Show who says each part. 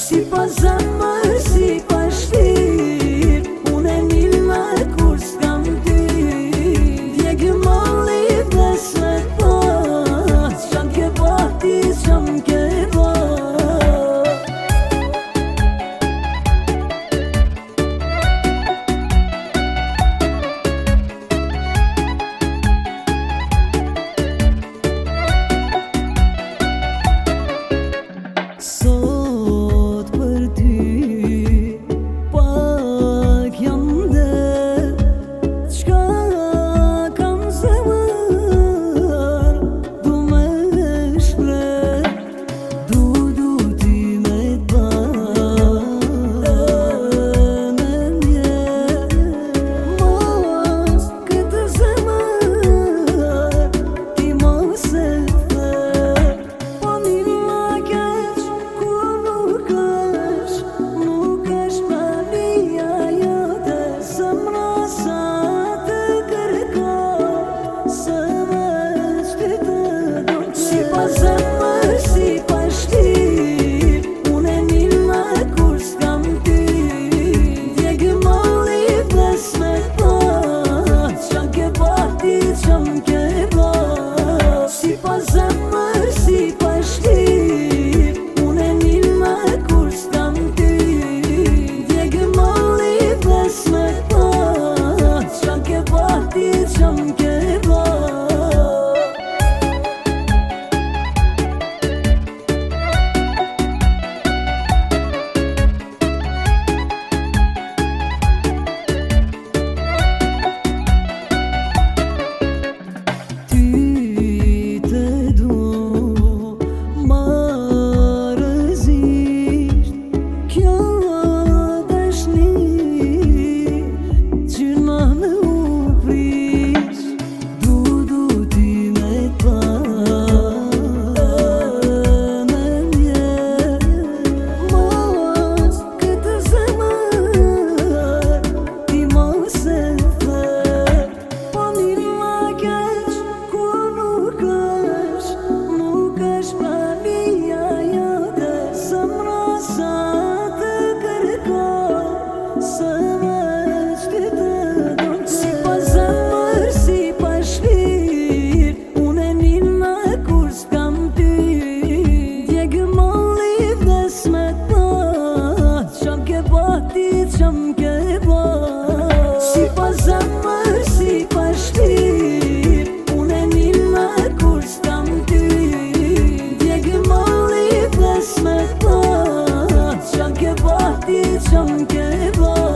Speaker 1: Si pa zemër, si pa shtir, unë e milme kur s'kam ty. Djegë malli ples me pas, qam ke bati, qam ke ba. Sot për ty pak jam der, qka kam zemër du me shpret, du ti me t'ban me njer. Mos këtë zemër ti mos e ther, po mirë ma keq kur nuk është mania jote. Zemra sa të kërkoj, se veç ti të doj. Si pa zemër, si pa shtir, unë e milme kur s'kam ty. Djegë malli ples me pas, qam ke bati, qam ke ba. Si pa zemër, si pa shtir, unë e milme kur s'kam ty. Djegë malli ples me pas, qam ke bati, qam ke ba. Ty të du marrëzisht, kjo dashni që na me u prish. Du ti me t'ban me njer. Mos këtë zemër ti mos e ther, po mirë ma keq kur nuk është mania jote. Zemra sa të kërkoj, se veç ti të doj. Si pa zemër, si pa shtir, unë e milme kur s'kam ty. Djegë malli ples me pas, qam ke bati, qam ke ba. Si pa zemër, si pa shtir, unë e milme kur s'kam ty. Djegë malli ples me pas, qam ke bati, qam ke ba.